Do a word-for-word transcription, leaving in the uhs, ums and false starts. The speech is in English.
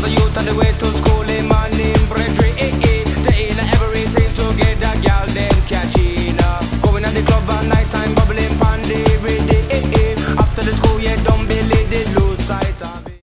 was a youth on the way to school.